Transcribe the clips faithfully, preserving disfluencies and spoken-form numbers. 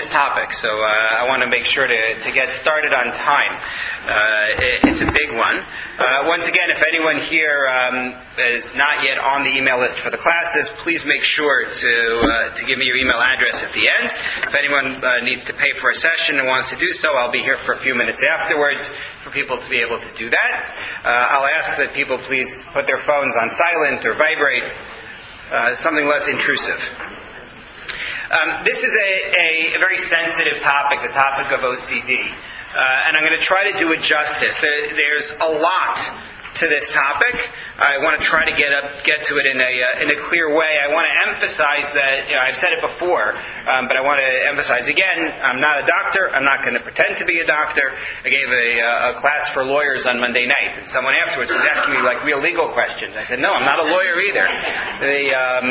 this topic, so uh, I want to make sure to, to get started on time. Uh, it, it's a big one. Uh, once again, if anyone here um, is not yet on the email list for the classes, please make sure to uh, to give me your email address at the end. If anyone uh, needs to pay for a session and wants to do so, I'll be here for a few minutes afterwards for people to be able to do that. Uh, I'll ask that people please put their phones on silent or vibrate, uh, something less intrusive. Um, this is a, a, a very sensitive topic, the topic of O C D, uh, and I'm going to try to do it justice. There, there's a lot to this topic. I want to try to get up, get to it in a uh, in a clear way. I want to emphasize that, you know, I've said it before, um, but I want to emphasize again, I'm not a doctor. I'm not going to pretend to be a doctor. I gave a, a class for lawyers on Monday night, and someone afterwards was asking me like real legal questions. I said, no, I'm not a lawyer either. The um,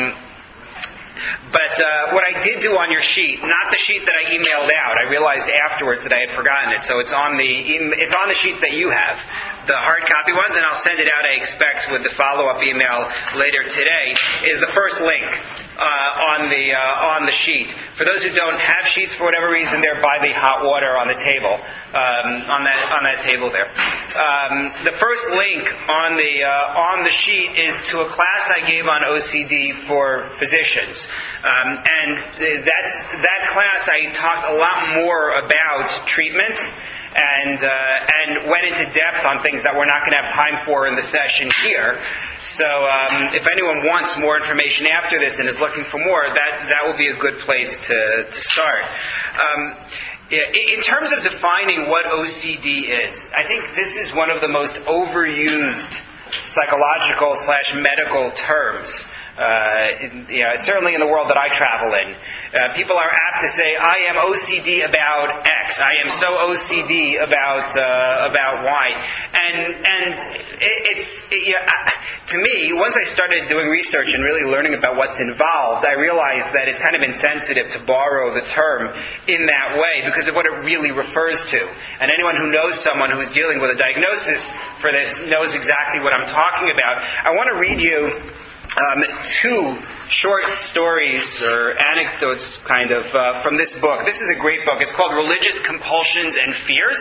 But uh, what I did do on your sheet, not the sheet that I emailed out, I realized afterwards that I had forgotten it, so it's on the it's on the sheets that you have, the hard copy ones, and I'll send it out, I expect, with the follow-up email later today, is the first link uh, on the uh, on the sheet. For those who don't have sheets for whatever reason, they're by the hot water on the table, um, on that on that table there. Um, the first link on the uh, on the sheet is to a class I gave on O C D for physicians. Um, and that's that class I talked a lot more about treatment and uh, and went into depth on things that we're not going to have time for in the session here. So um, if anyone wants more information after this and is looking for more, that, that will be a good place to, to start. Um, in terms of defining what O C D is, I think this is one of the most overused psychological slash medical terms. Uh, in, you know, certainly in the world that I travel in, uh, people are apt to say, "I am O C D about X. I am so O C D about uh, about Y." And and it, it's it, you know, to me, once I started doing research and really learning about what's involved, I realized that it's kind of insensitive to borrow the term in that way because of what it really refers to. And anyone who knows someone who is dealing with a diagnosis for this knows exactly what I'm talking about. I want to read you Um, two short stories or anecdotes kind of uh, from this book. This is a great book. It's called Religious Compulsions and Fears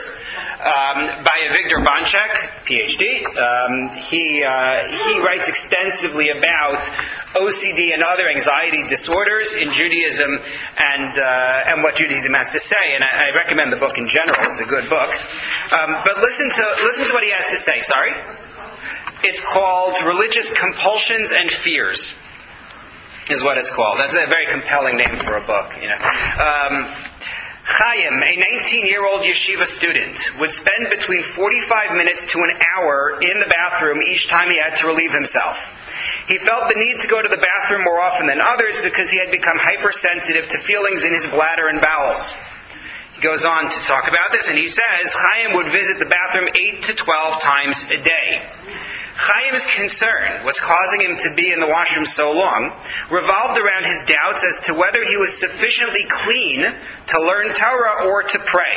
um, by Avigdor Banchak, P H D. Um, he uh, he writes extensively about O C D and other anxiety disorders in Judaism and uh, and what Judaism has to say. And I, I recommend the book in general. It's a good book. Um, but listen to listen to what he has to say. Sorry. It's called Religious Compulsions and Fears, is what it's called. That's a very compelling name for a book, you know. Um, Chaim, a nineteen-year-old yeshiva student, would spend between forty-five minutes to an hour in the bathroom each time he had to relieve himself. He felt the need to go to the bathroom more often than others because he had become hypersensitive to feelings in his bladder and bowels. He goes on to talk about this, and he says Chaim would visit the bathroom eight to twelve times a day. Chaim's concern, what's causing him to be in the washroom so long, revolved around his doubts as to whether he was sufficiently clean to learn Torah or to pray.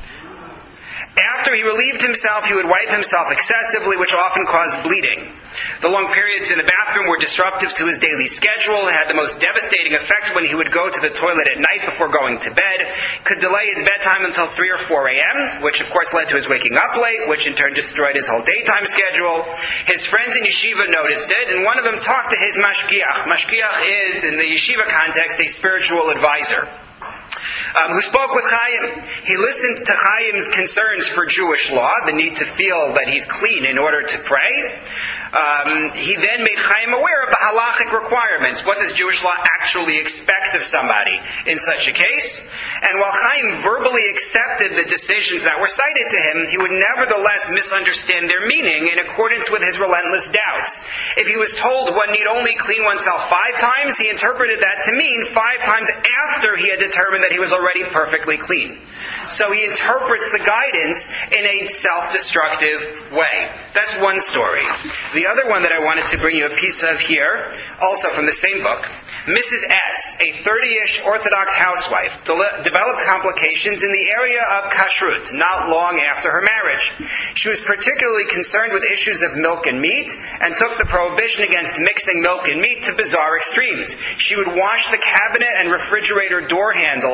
After he relieved himself, he would wipe himself excessively, which often caused bleeding. The long periods in the bathroom were disruptive to his daily schedule and had the most devastating effect when he would go to the toilet at night before going to bed, could delay his bedtime until three or four a.m., which of course led to his waking up late, which in turn destroyed his whole daytime schedule. His friends in yeshiva noticed it, and one of them talked to his mashgiach. Mashgiach is, in the yeshiva context, a spiritual advisor. Um, who spoke with Chaim. He listened to Chaim's concerns for Jewish law, the need to feel that he's clean in order to pray. Um, he then made Chaim aware of the halachic requirements. What does Jewish law actually expect of somebody in such a case? And while Chaim verbally accepted the decisions that were cited to him, he would nevertheless misunderstand their meaning in accordance with his relentless doubts. If he was told one need only clean oneself five times, he interpreted that to mean five times after he had determined that he was already perfectly clean. So he interprets the guidance in a self-destructive way. That's one story. The other one that I wanted to bring you a piece of here, also from the same book, Missus S., a thirty-ish Orthodox housewife, de- developed complications in the area of kashrut not long after her marriage. She was particularly concerned with issues of milk and meat and took the prohibition against mixing milk and meat to bizarre extremes. She would wash the cabinet and refrigerator door handles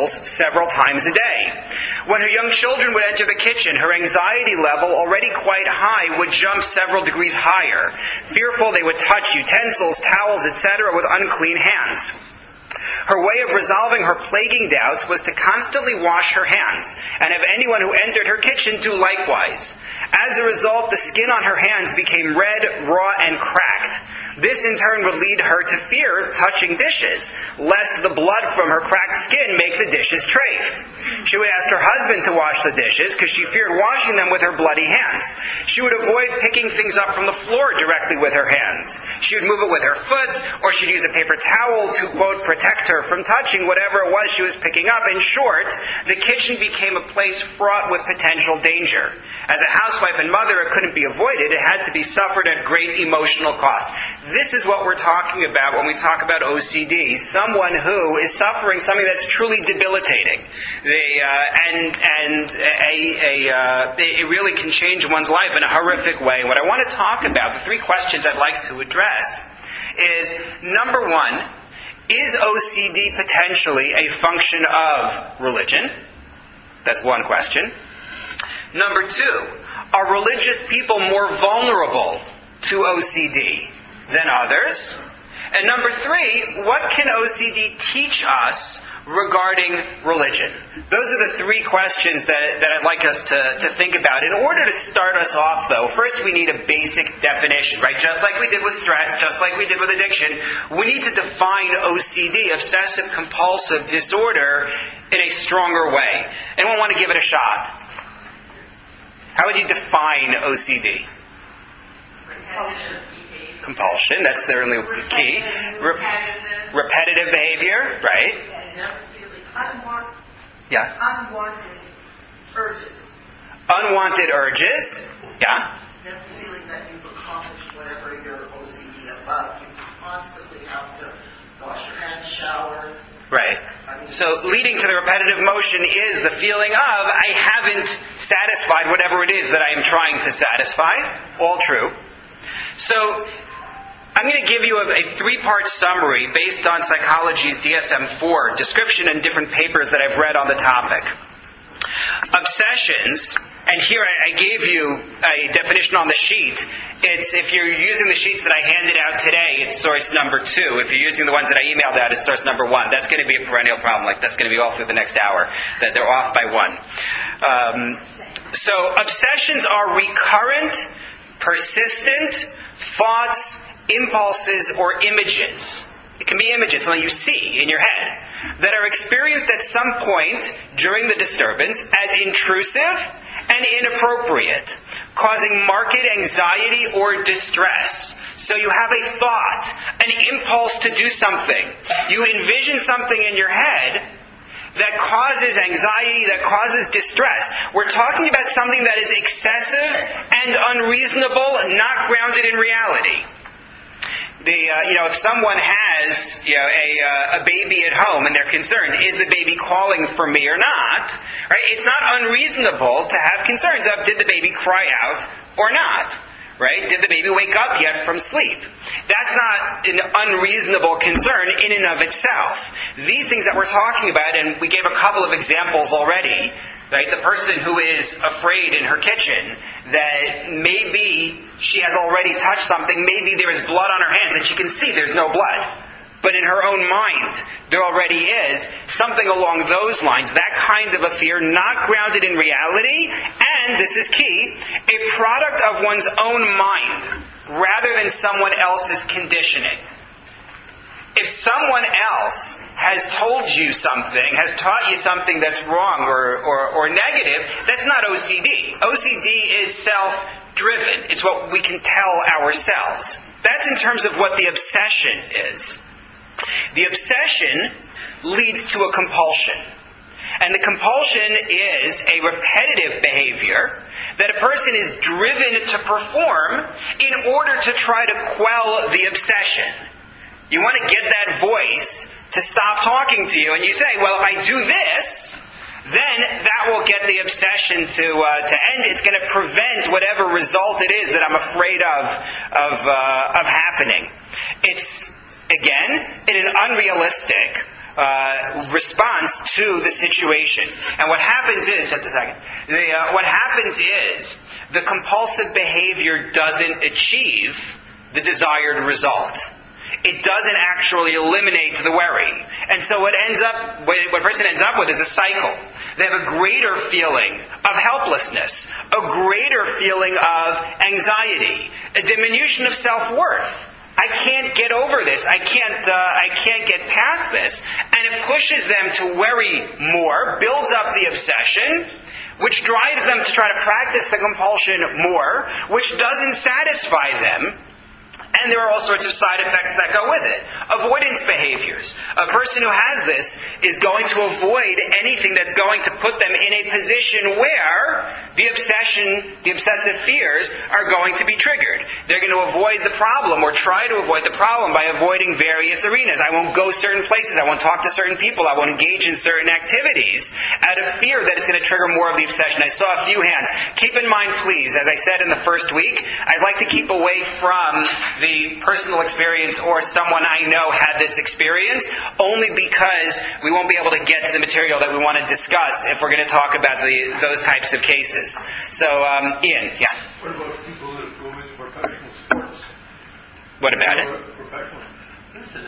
several times a day. When her young children would enter the kitchen, her anxiety level, already quite high, would jump several degrees higher. Fearful they would touch utensils, towels, et cetera with unclean hands. Her way of resolving her plaguing doubts was to constantly wash her hands, and have anyone who entered her kitchen do likewise. As a result, the skin on her hands became red, raw, and cracked. This in turn would lead her to fear touching dishes, lest the blood from her cracked skin make the dishes trafe. She would ask her husband to wash the dishes, because she feared washing them with her bloody hands. She would avoid picking things up from the floor directly with her hands. She would move it with her foot, or she'd use a paper towel to, quote, protect her from touching whatever it was she was picking up. In short, the kitchen became a place fraught with potential danger. As a housewife and mother, it couldn't be avoided. It had to be suffered at great emotional cost. This is what we're talking about when we talk about O C D. Someone who is suffering something that's truly debilitating. They, uh, and and a, a, uh, it really can change one's life in a horrific way. What I want to talk about, the three questions I'd like to address, is number one, is O C D potentially a function of religion? That's one question. Number two, are religious people more vulnerable to O C D than others? And number three, what can O C D teach us regarding religion? Those are the three questions that, that I'd like us to, to think about. In order to start us off, though, first we need a basic definition, right? Just like we did with stress, just like we did with addiction, we need to define O C D, obsessive-compulsive disorder, in a stronger way. Anyone want to give it a shot? How would you define O C D? Compulsion. Compulsion, that's certainly key. Repetitive, repetitive behavior, right? Unwanted, Yeah. unwanted urges. Unwanted urges, yeah. The feeling that you've accomplished whatever your O C D about. You constantly have to wash your hands, shower. Right. So leading to the repetitive motion is the feeling of, I haven't satisfied whatever it is that I am trying to satisfy. All true. So I'm going to give you a, a three-part summary based on Psychology's D S M four description and different papers that I've read on the topic. Obsessions, and here I, I gave you a definition on the sheet. It's, if you're using the sheets that I handed out today, it's source number two. If you're using the ones that I emailed out, it's source number one. That's going to be a perennial problem. Like, that's going to be all through the next hour. That they're off by one. Um, so, obsessions are recurrent, persistent thoughts, impulses, or images. It can be images, something you see in your head, that are experienced at some point during the disturbance as intrusive and inappropriate, causing marked anxiety or distress. So you have a thought, an impulse to do something. You envision something in your head that causes anxiety, that causes distress. We're talking about something that is excessive and unreasonable, not grounded in reality. The, uh, you know, if someone has, you know, a, uh, a baby at home and they're concerned, is the baby calling for me or not? Right? It's not unreasonable to have concerns of, did the baby cry out or not? Right? Did the baby wake up yet from sleep? That's not an unreasonable concern in and of itself. These things that we're talking about, and we gave a couple of examples already, right? The person who is afraid in her kitchen that maybe she has already touched something, maybe there is blood on her hands and she can see there's no blood. But in her own mind, there already is something along those lines, that kind of a fear, not grounded in reality, and, this is key, a product of one's own mind, rather than someone else's conditioning. If someone else has told you something, has taught you something that's wrong or, or, or negative, that's not O C D. O C D is self-driven. It's what we can tell ourselves. That's in terms of what the obsession is. The obsession leads to a compulsion. And the compulsion is a repetitive behavior that a person is driven to perform in order to try to quell the obsession. You want to get that voice to stop talking to you, and you say, well, if I do this, then that will get the obsession to uh, to end. It's going to prevent whatever result it is that I'm afraid of of uh, of happening. It's, again, in an unrealistic, uh, response to the situation. And what happens is, just a second, the, uh, what happens is the compulsive behavior doesn't achieve the desired result. It doesn't actually eliminate the worry. And so what ends up, what a person ends up with is a cycle. They have a greater feeling of helplessness, a greater feeling of anxiety, a diminution of self-worth. I can't get over this. I can't, uh, I can't get past this. And it pushes them to worry more, builds up the obsession, which drives them to try to practice the compulsion more, which doesn't satisfy them. And there are all sorts of side effects that go with it. Avoidance behaviors. A person who has this is going to avoid anything that's going to put them in a position where the obsession, the obsessive fears are going to be triggered. They're going to avoid the problem or try to avoid the problem by avoiding various arenas. I won't go certain places. I won't talk to certain people. I won't engage in certain activities out of fear that it's going to trigger more of the obsession. I saw a few hands. Keep in mind, please, as I said in the first week, I'd like to keep away from the personal experience or someone I know had this experience, only because we won't be able to get to the material that we want to discuss if we're going to talk about the, those types of cases. So, um, Ian, yeah. What about people that go into professional sports? What about it? Professional. Listen,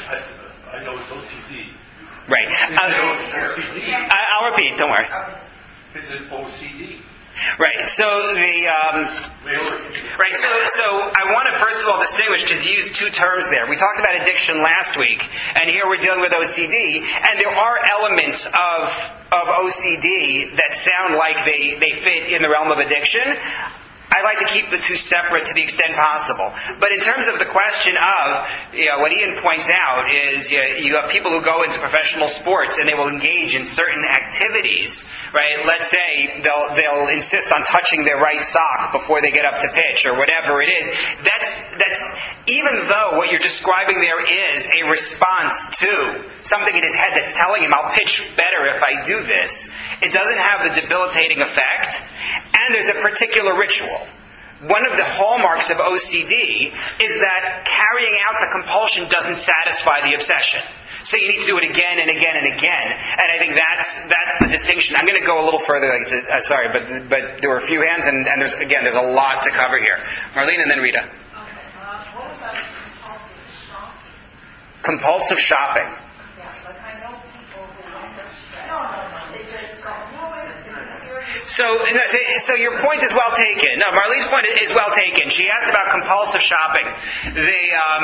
I, I know it's O C D. Right. Um, O C D. I, I'll repeat, don't worry. Is it O C D? Right. So the um, right. So so I want to first of all distinguish, because you used two terms there. We talked about addiction last week, and here we're dealing with O C D, and there are elements of of O C D that sound like they they fit in the realm of addiction. I like to keep the two separate to the extent possible. But in terms of the question of, you know, what Ian points out is, you, know, you have people who go into professional sports and they will engage in certain activities, right? Let's say they'll they'll insist on touching their right sock before they get up to pitch or whatever it is. That's that's even though what you're describing there is a response to something in his head that's telling him, I'll pitch better if I do this, it doesn't have the debilitating effect, and there's a particular ritual. One of the hallmarks of O C D is that carrying out the compulsion doesn't satisfy the obsession. So you need to do it again and again and again. And I think that's that's the distinction. I'm going to go a little further. Uh, sorry, but but there were a few hands, and, and there's again, there's a lot to cover here. Marlene and then Rita. Okay. Uh, what about compulsive shopping? Compulsive shopping. Yeah, like I know people who want to stress. No, no, no. They just go, no, it's serious. So, so your point is well taken. No, Marlene's point is well taken. She asked about compulsive shopping. The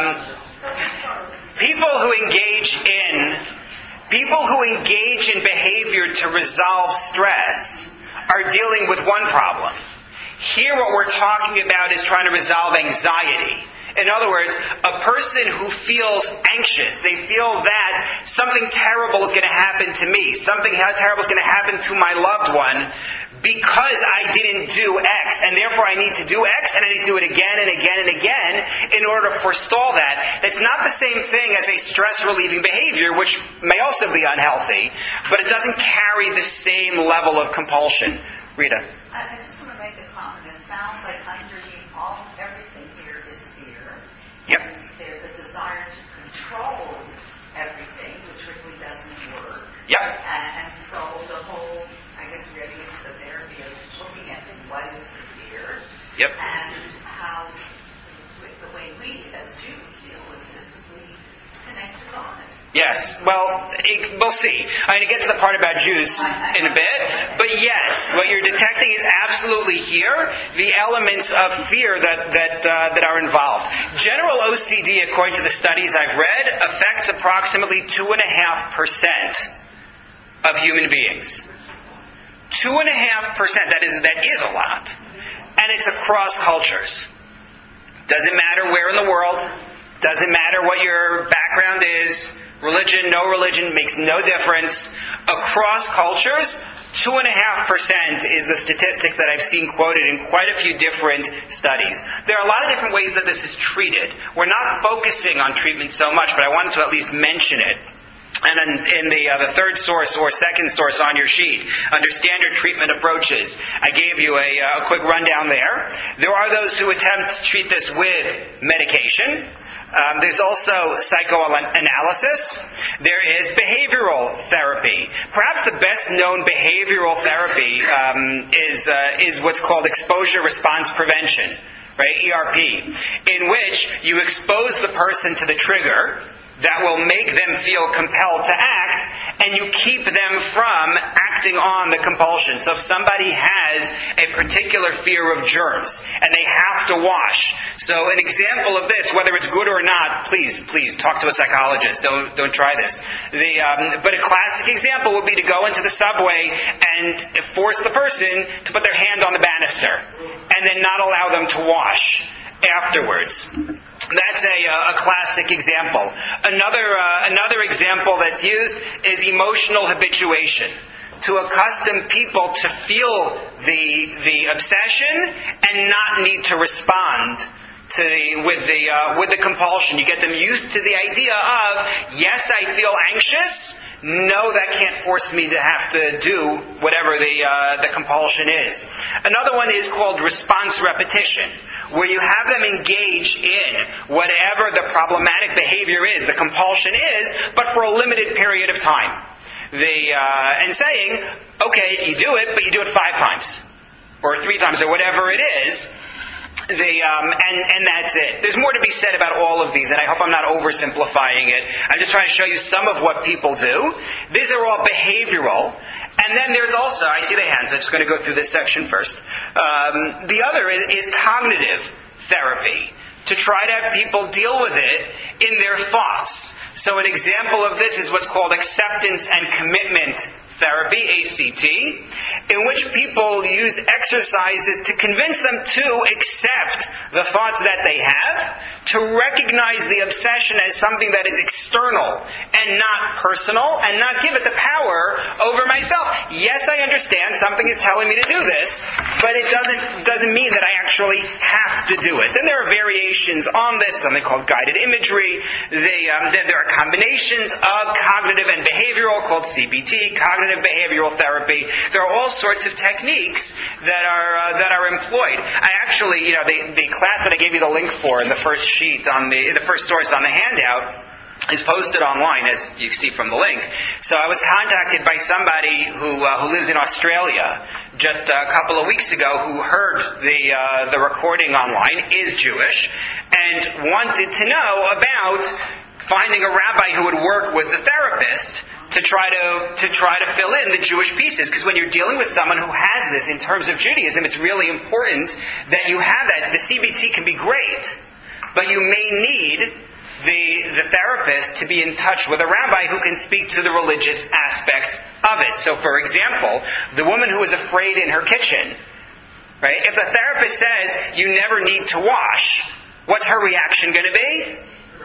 um, people who engage in people who engage in behavior to resolve stress are dealing with one problem. Here, what we're talking about is trying to resolve anxiety. In other words, a person who feels anxious, they feel that something terrible is going to happen to me, something terrible is going to happen to my loved one because I didn't do X, and therefore I need to do X, and I need to do it again and again and again in order to forestall that. It's not the same thing as a stress-relieving behavior, which may also be unhealthy, but it doesn't carry the same level of compulsion. Rita? I just want to make a comment. It sounds like underneath all everything here is fear. Yep. There's a desire to control everything, which really doesn't work. Yep. And, and so the whole, I guess, getting into the therapy of looking at what is the fear. Yep. And how, with the way we as Jews deal with this, is we connect to God. Yes. Well, it, we'll see. I'm going to get to the part about Jews in a bit. But yes, what you're detecting is absolutely here the elements of fear that that uh, that are involved. General O C D, according to the studies I've read, affects approximately two and a half percent of human beings. Two and a half percent. That is that is a lot, and it's across cultures. Doesn't matter where in the world. Doesn't matter what your background is. Religion, no religion, makes no difference. Across cultures, two and a half percent is the statistic that I've seen quoted in quite a few different studies. There are a lot of different ways that this is treated. We're not focusing on treatment so much, but I wanted to at least mention it. And in, in the uh, the third source or second source on your sheet, under standard treatment approaches, I gave you a, a quick rundown there. There are those who attempt to treat this with medication. Um, there's also psychoanalysis. There is behavioral therapy. Perhaps the best known behavioral therapy um, is uh, is what's called exposure response prevention, right? E R P, in which you expose the person to the trigger that will make them feel compelled to act, and you keep them from acting on the compulsion. So if somebody has a particular fear of germs, and they have to wash. So an example of this, whether it's good or not, please, please, talk to a psychologist. Don't don't try this. The um, But a classic example would be to go into the subway and force the person to put their hand on the banister, and then not allow them to wash afterwards. That's a, a classic example. Another uh, another example that's used is emotional habituation, to accustom people to feel the the obsession and not need to respond to the with the uh, with the compulsion. You get them used to the idea of, yes, I feel anxious. No, that can't force me to have to do whatever the uh, the compulsion is. Another one is called response repetition, where you have them engage in whatever the problematic behavior is, the compulsion is, but for a limited period of time. The uh, and saying, okay, you do it, but you do it five times, or three times, or whatever it is. The um, and and that's it. There's more to be said about all of these, and I hope I'm not oversimplifying it. I'm just trying to show you some of what people do. These are all behavioral. And then there's also, I see the hands, I'm just going to go through this section first. Um, the other is, is cognitive therapy, to try to have people deal with it in their thoughts. So an example of this is what's called acceptance and commitment therapy, A C T, in which people use exercises to convince them to accept the thoughts that they have, to recognize the obsession as something that is external and not personal, and not give it the power over myself. Yes, I understand something is telling me to do this, but it doesn't doesn't mean that I actually have to do it. Then there are variations on this, something called guided imagery. They, um, then there are combinations of cognitive and behavioral called C B T, cognitive behavioral therapy. There are all sorts of techniques that are uh, that are employed. I actually, you know, the, the class that I gave you the link for in the first sheet on the the first source on the handout is posted online, as you see from the link. So I was contacted by somebody who uh, who lives in Australia just a couple of weeks ago, who heard the uh, the recording online, is Jewish, and wanted to know about finding a rabbi who would work with the therapist to try to to try to fill in the Jewish pieces. Because when you're dealing with someone who has this in terms of Judaism, it's really important that you have that. The C B T can be great, but you may need the the therapist to be in touch with a rabbi who can speak to the religious aspects of it. So, for example, the woman who is afraid in her kitchen, right? If the therapist says, you never need to wash, what's her reaction going to be?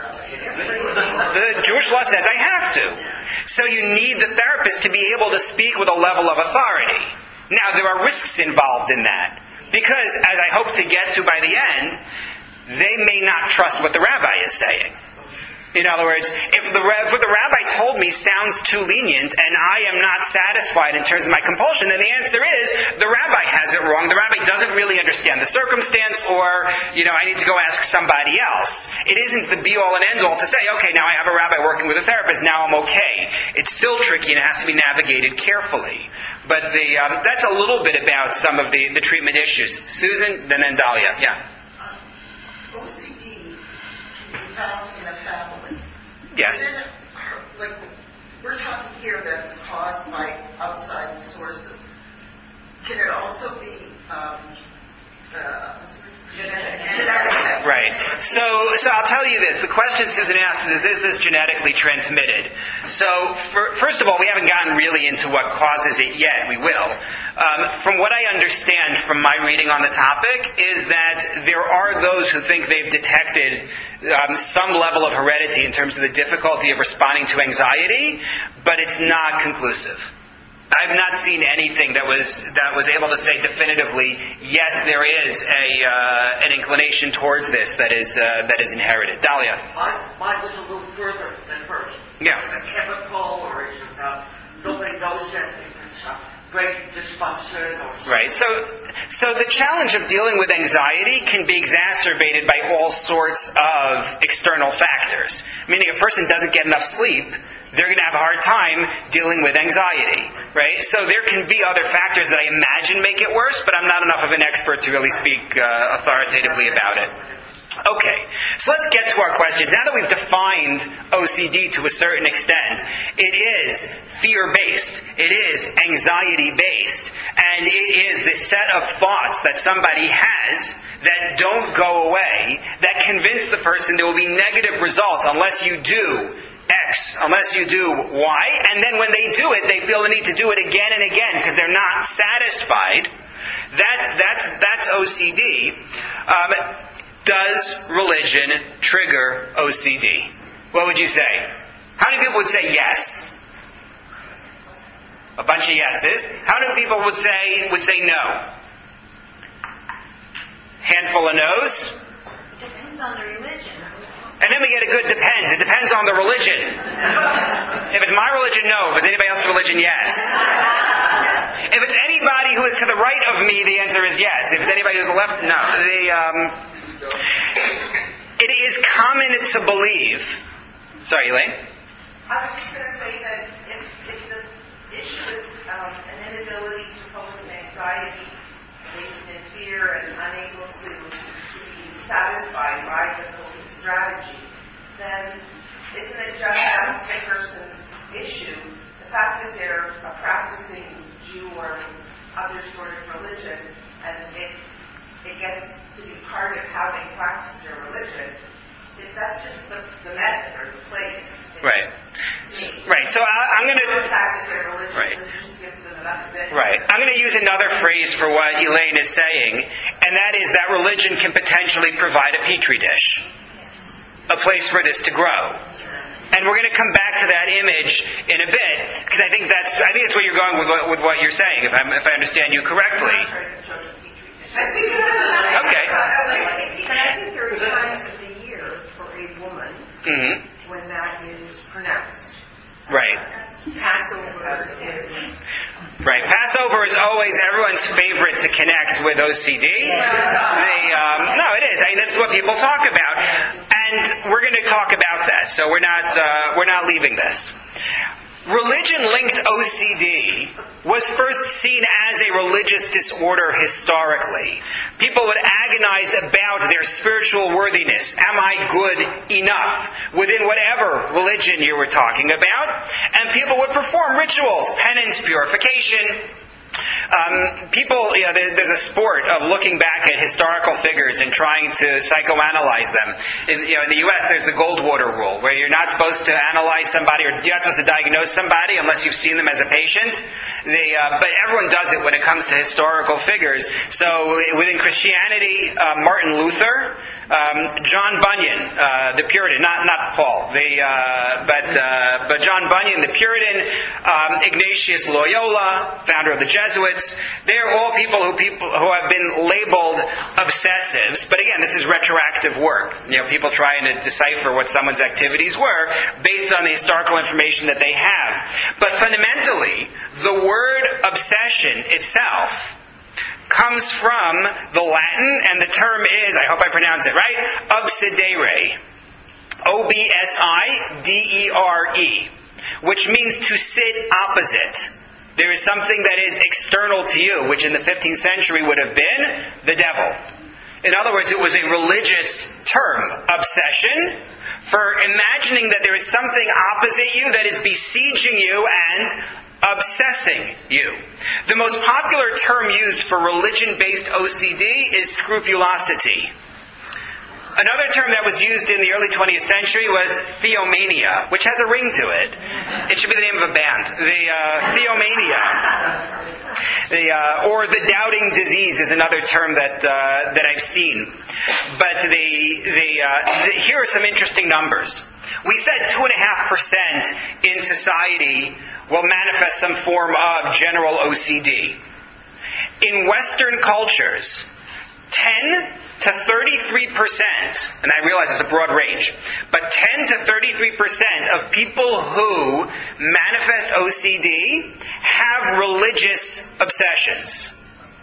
The Jewish law says I have to. So you need the therapist to be able to speak with a level of authority. Now, there are risks involved in that, because, as I hope to get to by the end, they may not trust what the rabbi is saying. In other words, if the, if what the rabbi told me sounds too lenient and I am not satisfied in terms of my compulsion, then the answer is the rabbi has it wrong. The rabbi doesn't really understand the circumstance, or, you know, I need to go ask somebody else. It isn't the be-all and end-all to say, okay, now I have a rabbi working with a therapist, now I'm okay. It's still tricky and it has to be navigated carefully. But the um, that's a little bit about some of the, the treatment issues. Susan, and then Dahlia. Yeah. O C D can be found in a family. Yes. Within, like, we're talking here that it's caused by outside sources. Can it also be um, uh, genetic? Right. So, so I'll tell you this. The question Susan asked is, is this genetically transmitted? So, for, first of all, we haven't gotten really into what causes it yet. We will. Um, from what I understand from my reading on the topic is that there are those who think they've detected um, some level of heredity in terms of the difficulty of responding to anxiety, but it's not conclusive. I've not seen anything that was that was able to say definitively, yes, there is a uh, an inclination towards this that is uh, that is inherited. Dahlia. Mine, mine was a little further than hers. Yeah. A chemical, or it's, uh, nobody knows yet. uh, brain dysfunction or something. Right. So, so the challenge of dealing with anxiety can be exacerbated by all sorts of external factors. Meaning, if a person doesn't get enough sleep, they're going to have a hard time dealing with anxiety, right? So there can be other factors that I imagine make it worse, but I'm not enough of an expert to really speak uh, authoritatively about it. Okay, so let's get to our questions. Now that we've defined O C D to a certain extent, it is fear-based, it is anxiety-based, and it is the set of thoughts that somebody has that don't go away, that convince the person there will be negative results unless you do X, unless you do Y, and then when they do it, they feel the need to do it again and again because they're not satisfied. That, that's, that's O C D. Um, Does religion trigger O C D? What would you say? How many people would say yes? A bunch of yeses. How many people would say would say no? Handful of no's. Depends on the religion. And then we get a good depends. It depends on the religion. If it's my religion, no. If it's anybody else's religion, yes. If it's anybody who is to the right of me, the answer is yes. If it's anybody who's to the left, no. The, um, it is common to believe. Sorry, Elaine? I was just going to say that if, if the issue is um, an inability to cope with anxiety, based in fear and unable to, to be satisfied by the coping strategy, then isn't it just that's the person's issue? The fact that they're a practicing Jew or other sort of religion, and it, it gets to be part of how they practice their religion, if that's just the, the method or the place. Right. Right. So I, I'm going to. Right. Right. I'm going to use another phrase for what Elaine is saying, and that is that religion can potentially provide a petri dish, a place for this to grow. And we're going to come back to that image in a bit, because I think that's I think that's where you're going with what, with what you're saying, if, I'm, if I understand you correctly. Okay. But I think there are times of the year for a woman Mm-hmm. when that is pronounced. Right. Passover is. Right. Passover is always everyone's favorite to connect with O C D. The, um, no, it is. I mean, this is what people talk about, and we're going to talk about that. So we're not uh, we're not leaving this. Religion-linked O C D was first seen as a religious disorder historically. People would agonize about their spiritual worthiness. Am I good enough within whatever religion you were talking about? And people would perform rituals, penance, purification. Um, people, you know, there, there's a sport of looking back at historical figures and trying to psychoanalyze them. In, you know, in the U S, there's the Goldwater rule, where you're not supposed to analyze somebody, or you're not supposed to diagnose somebody unless you've seen them as a patient. The, uh, but everyone does it when it comes to historical figures. So within Christianity, uh, Martin Luther, um, John Bunyan, uh, the Puritan, not not Paul, the uh, but uh, but John Bunyan, the Puritan, um, Ignatius Loyola, founder of the Jesuits. They're all people who people who have been labeled obsessives. But again, this is retroactive work. You know, people trying to decipher what someone's activities were based on the historical information that they have. But fundamentally, the word obsession itself comes from the Latin, and the term is, I hope I pronounce it right, obsidere. O B S I D E R E, which means to sit opposite. There is something that is external to you, which in the fifteenth century would have been the devil. In other words, it was a religious term, obsession, for imagining that there is something opposite you that is besieging you and obsessing you. The most popular term used for religion-based O C D is scrupulosity. Another term that was used in the early twentieth century was theomania, which has a ring to it. It should be the name of a band. The uh, theomania. The, uh, or the doubting disease is another term that uh, that I've seen. But the, the, uh, the here are some interesting numbers. We said two and a half percent in society will manifest some form of general O C D. In Western cultures, ten to thirty-three percent, and I realize it's a broad range, but ten to thirty-three percent of people who manifest O C D have religious obsessions.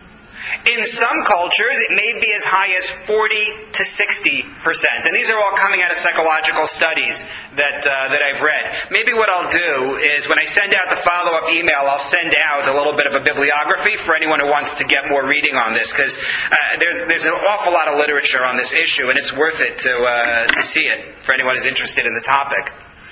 In some cultures, it may be as high as forty to sixty percent. And these are all coming out of psychological studies that uh, that I've read. Maybe what I'll do is when I send out the follow-up email, I'll send out a little bit of a bibliography for anyone who wants to get more reading on this, because uh, there's there's an awful lot of literature on this issue, and it's worth it to, uh, to see it for anyone who's interested in the topic.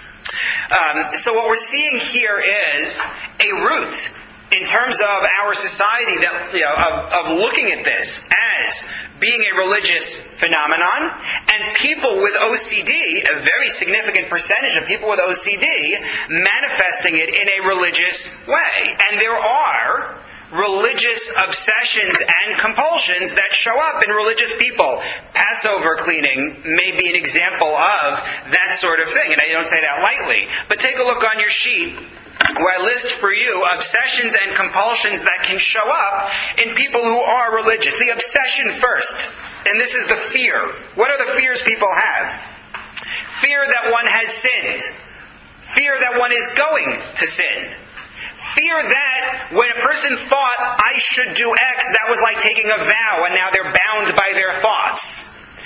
Um, so what we're seeing here is a root in terms of our society that, you know, of, of looking at this as being a religious phenomenon, and people with O C D, a very significant percentage of people with O C D, manifesting it in a religious way. And there are religious obsessions and compulsions that show up in religious people. Passover cleaning may be an example of that sort of thing, and I don't say that lightly. But take a look on your sheet where I list for you obsessions and compulsions that can show up in people who are religious. The obsession first, and this is the fear. What are the fears people have? Fear that one has sinned. Fear that one is going to sin. Fear that when a person thought, I should do X, that was like taking a vow, and now they're bound by their thoughts.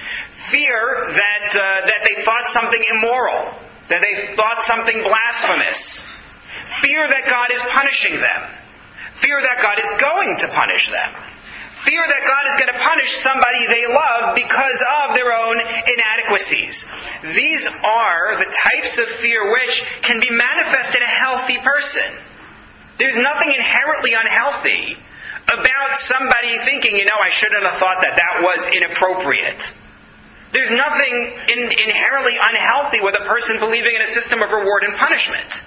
Fear that uh, that they thought something immoral, that they thought something blasphemous. Fear that God is punishing them. Fear that God is going to punish them. Fear that God is going to punish somebody they love because of their own inadequacies. These are the types of fear which can be manifested in a healthy person. There's nothing inherently unhealthy about somebody thinking, you know, I shouldn't have thought that. That was inappropriate. There's nothing in, inherently unhealthy with a person believing in a system of reward and punishment.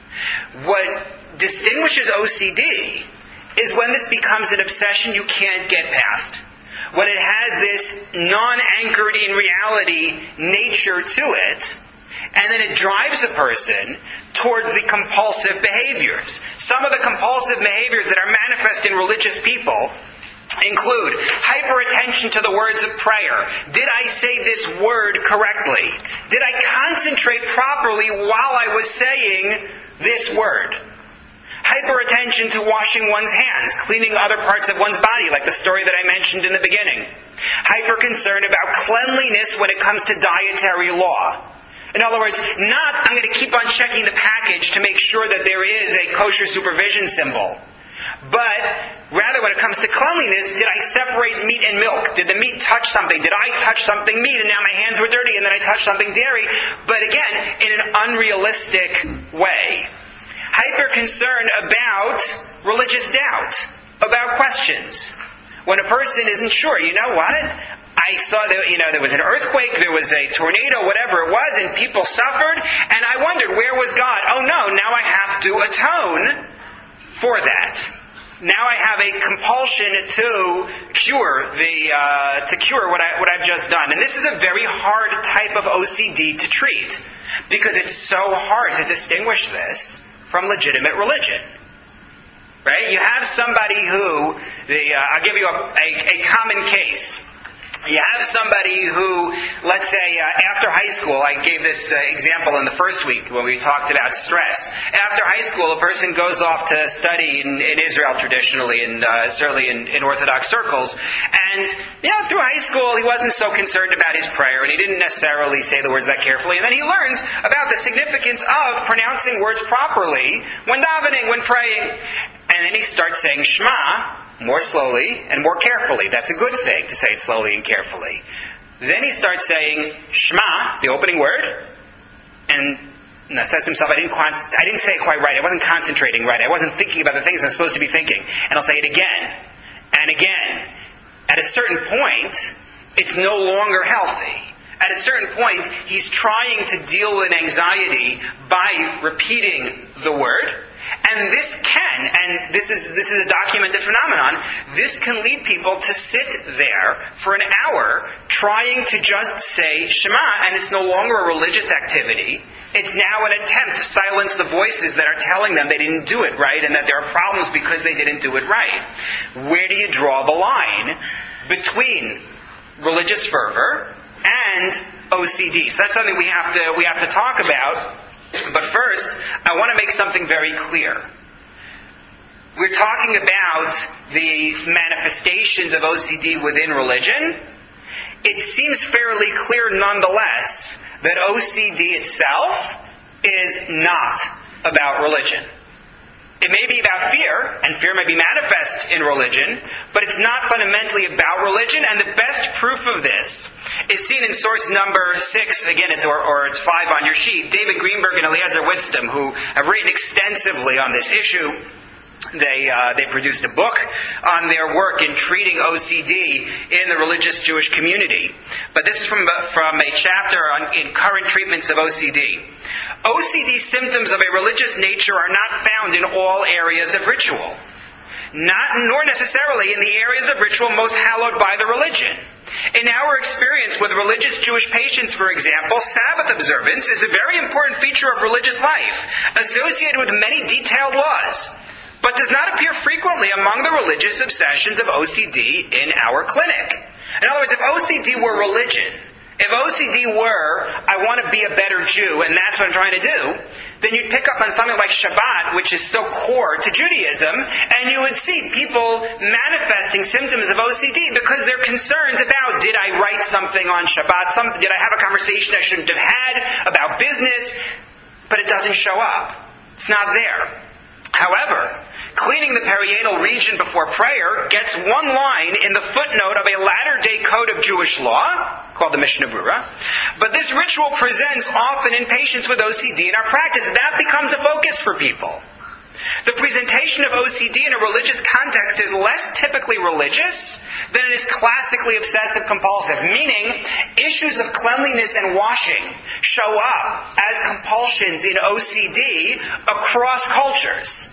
What distinguishes O C D is when this becomes an obsession you can't get past. When it has this non-anchored in reality nature to it, and then it drives a person towards the compulsive behaviors. Some of the compulsive behaviors that are manifest in religious people include hyperattention to the words of prayer. Did I say this word correctly? Did I concentrate properly while I was saying this word? Hyperattention to washing one's hands, cleaning other parts of one's body, like the story that I mentioned in the beginning. Hyper concern about cleanliness when it comes to dietary law. In other words, not, I'm going to keep on checking the package to make sure that there is a kosher supervision symbol. But rather when it comes to cleanliness, did I separate meat and milk? Did the meat touch something? Did I touch something meat and now my hands were dirty and then I touched something dairy? But again, in an unrealistic way. Hyper concern about religious doubt, about questions. When a person isn't sure, you know what? I saw that, you know, there was an earthquake, there was a tornado, whatever it was, and people suffered, and I wondered, where was God? Oh no, now I have to atone for that. Now I have a compulsion to cure the uh, to cure what I what I've just done, and this is a very hard type of O C D to treat because it's so hard to distinguish this from legitimate religion. Right? You have somebody who the uh, I'll give you a, a, a common case. You have somebody who, let's say, uh, after high school, I gave this uh, example in the first week when we talked about stress. After high school, a person goes off to study in, in Israel traditionally, and uh, certainly in, in Orthodox circles. And, you know, through high school, he wasn't so concerned about his prayer, and he didn't necessarily say the words that carefully. And then he learns about the significance of pronouncing words properly when davening, when praying. And then he starts saying Shema more slowly and more carefully. That's a good thing, to say it slowly and carefully. Then he starts saying Shema, the opening word, and says to himself, I didn't, con- I didn't say it quite right. I wasn't concentrating right. I wasn't thinking about the things I'm supposed to be thinking. And I'll say it again and again. At a certain point, it's no longer healthy. At a certain point, he's trying to deal with anxiety by repeating the word. And this can, and this is this is a documented phenomenon, this can lead people to sit there for an hour trying to just say Shema, and it's no longer a religious activity. It's now an attempt to silence the voices that are telling them they didn't do it right and that there are problems because they didn't do it right. Where do you draw the line between religious fervor, and O C D. So that's something we have to we have to talk about. But first, I want to make something very clear. We're talking about the manifestations of O C D within religion. It seems fairly clear nonetheless that O C D itself is not about religion. It may be about fear, and fear may be manifest in religion, but it's not fundamentally about religion, and the best proof of this is seen in source number six, again, it's or, or it's five on your sheet, David Greenberg and Eliezer Witztum, who have written extensively on this issue. They uh, they produced a book on their work in treating O C D in the religious Jewish community. But this is from, from a chapter on, in current treatments of O C D. O C D symptoms of a religious nature are not found in all areas of ritual, not nor necessarily in the areas of ritual most hallowed by the religion. In our experience with religious Jewish patients, for example, Sabbath observance is a very important feature of religious life, associated with many detailed laws, but does not appear frequently among the religious obsessions of O C D in our clinic. In other words, if O C D were religion, if O C D were, I want to be a better Jew, and that's what I'm trying to do, then you'd pick up on something like Shabbat, which is so core to Judaism, and you would see people manifesting symptoms of O C D because they're concerned about, did I write something on Shabbat? Some, did I have a conversation I shouldn't have had about business? But it doesn't show up. It's not there. However, cleaning the perianal region before prayer gets one line in the footnote of a latter-day code of Jewish law, called the Mishnah Berurah. But this ritual presents often in patients with O C D in our practice. That becomes a focus for people. The presentation of O C D in a religious context is less typically religious than it is classically obsessive-compulsive, meaning issues of cleanliness and washing show up as compulsions in O C D across cultures.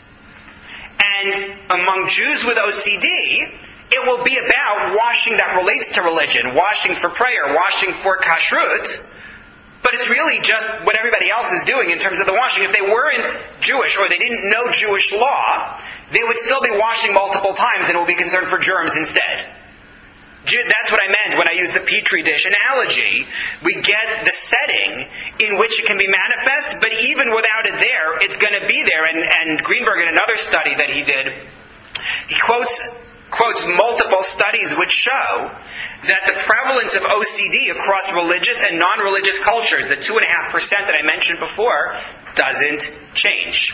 And among Jews with O C D, it will be about washing that relates to religion, washing for prayer, washing for kashrut. But it's really just what everybody else is doing in terms of the washing. If they weren't Jewish or they didn't know Jewish law, they would still be washing multiple times and will be concerned for germs instead. That's what I meant when I used the Petri dish analogy. We get the setting in which it can be manifest, but even without it there, it's going to be there. And, and Greenberg, in another study that he did, he quotes quotes multiple studies which show that the prevalence of O C D across religious and non-religious cultures, the two point five percent that I mentioned before, doesn't change.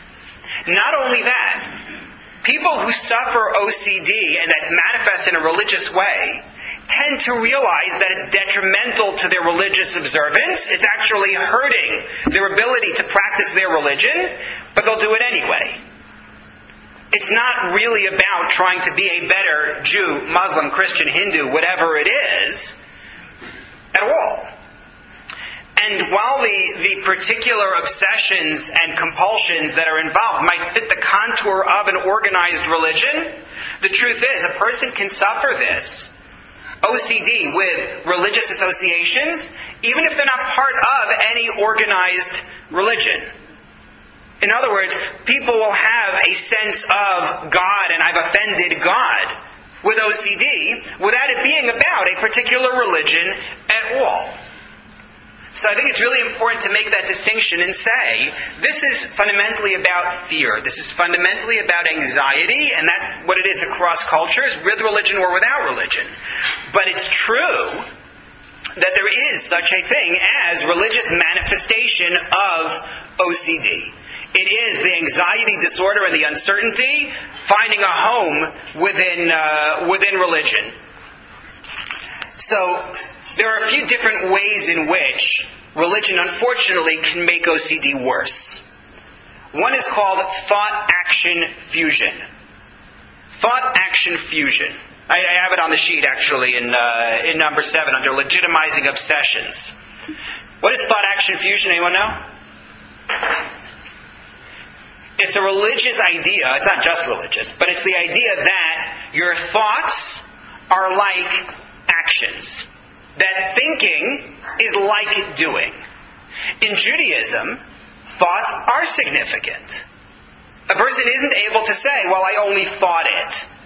Not only that, people who suffer O C D and that's manifest in a religious way tend to realize that it's detrimental to their religious observance. It's actually hurting their ability to practice their religion, but they'll do it anyway. It's not really about trying to be a better Jew, Muslim, Christian, Hindu, whatever it is, at all. And while the, the particular obsessions and compulsions that are involved might fit the contour of an organized religion, the truth is a person can suffer this, O C D, with religious associations, even if they're not part of any organized religion. In other words, people will have a sense of God and I've offended God with O C D without it being about a particular religion at all. So I think it's really important to make that distinction and say, this is fundamentally about fear. This is fundamentally about anxiety, and that's what it is across cultures, with religion or without religion. But it's true that there is such a thing as religious manifestation of O C D. It is the anxiety disorder and the uncertainty finding a home within uh, within religion. So there are a few different ways in which religion, unfortunately, can make O C D worse. One is called thought-action fusion. Thought-action fusion. I, I have it on the sheet, actually, in uh, in number seven, under legitimizing obsessions. What is thought-action fusion? Anyone know? It's a religious idea. It's not just religious, but it's the idea that your thoughts are like actions. That thinking is like doing. In Judaism, thoughts are significant. A person isn't able to say, well, I only thought it.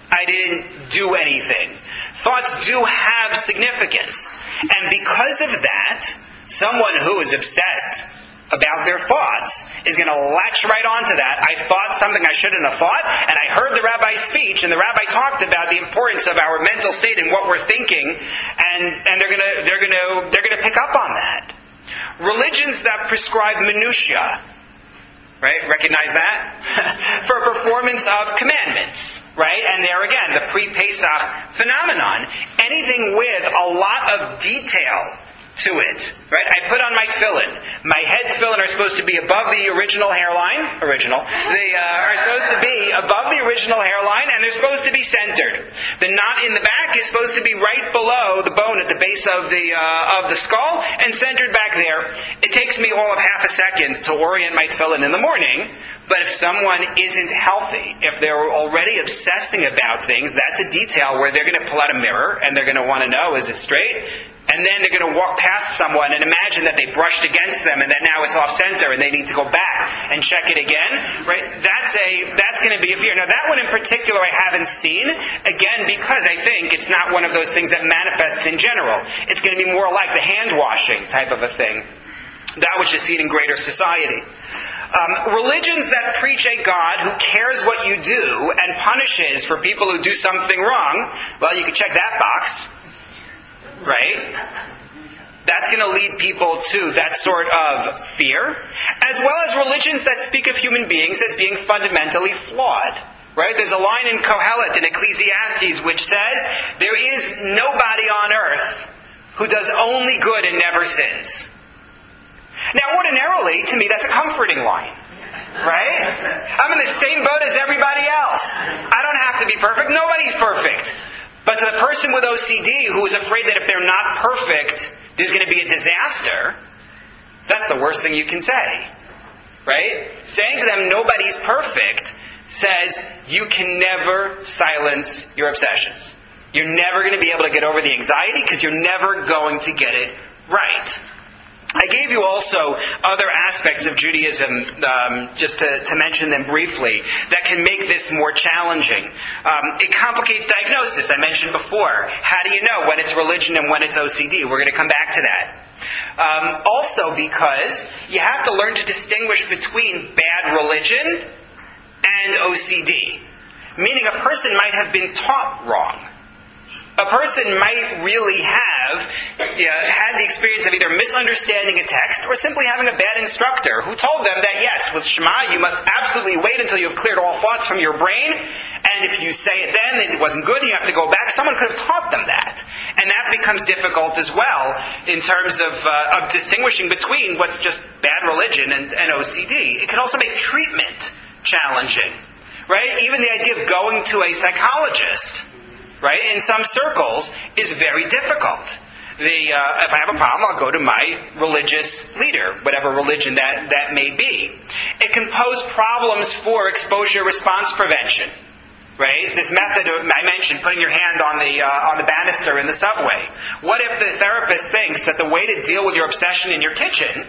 I didn't do anything. Thoughts do have significance. And because of that, someone who is obsessed about their thoughts is going to latch right onto that. I thought something I shouldn't have thought, and I heard the rabbi's speech, and the rabbi talked about the importance of our mental state and what we're thinking, and, and they're going to they're going to they're going to pick up on that. Religions that prescribe minutiae, right? Recognize that? For performance of commandments, right? And there again, the pre-Pesach phenomenon. Anything with a lot of detail to it, right? I put on my tefillin. My head tefillin are supposed to be above the original hairline. Original. They uh, are supposed to be above the original hairline, and they're supposed to be centered. The knot in the back is supposed to be right below the bone at the base of the uh, of the skull, and centered back there. It takes me all of half a second to orient my tefillin in the morning. But if someone isn't healthy, if they're already obsessing about things, that's a detail where they're going to pull out a mirror and they're going to want to know, is it straight? And then they're going to walk past someone and imagine that they brushed against them and that now it's off center and they need to go back and check it again, right? That's a that's going to be a fear. Now that one in particular I haven't seen, again, because I think it's not one of those things that manifests in general. It's going to be more like the hand washing type of a thing. That which is seen in greater society. Um, religions that preach a God who cares what you do and punishes for people who do something wrong, well, you can check that box. Right? That's going to lead people to that sort of fear, as well as religions that speak of human beings as being fundamentally flawed. Right? There's a line in Kohelet in Ecclesiastes which says, there is nobody on earth who does only good and never sins. Now, ordinarily, to me, that's a comforting line. Right? I'm in the same boat as everybody else. I don't have to be perfect. Nobody's perfect. But to the person with O C D who is afraid that if they're not perfect, there's going to be a disaster, that's the worst thing you can say. Right? Saying to them, nobody's perfect, says you can never silence your obsessions. You're never going to be able to get over the anxiety because you're never going to get it right. I gave you also other aspects of Judaism, um, just to, to mention them briefly, that can make this more challenging. Um, it complicates diagnosis, I mentioned before. How do you know when it's religion and when it's O C D? We're going to come back to that. Um, also because you have to learn to distinguish between bad religion and O C D. Meaning a person might have been taught wrong. A person might really have you know, had the experience of either misunderstanding a text or simply having a bad instructor who told them that, yes, with Shema, you must absolutely wait until you've cleared all thoughts from your brain, and if you say it then and it wasn't good, you have to go back. Someone could have taught them that. And that becomes difficult as well in terms of, uh, of distinguishing between what's just bad religion and, and O C D. It can also make treatment challenging. Right? Even the idea of going to a psychologist, right, in some circles, is very difficult. The, uh, if I have a problem, I'll go to my religious leader, whatever religion that, that may be. It can pose problems for exposure response prevention. Right? This method I mentioned, putting your hand on the uh, on the banister in the subway. What if the therapist thinks that the way to deal with your obsession in your kitchen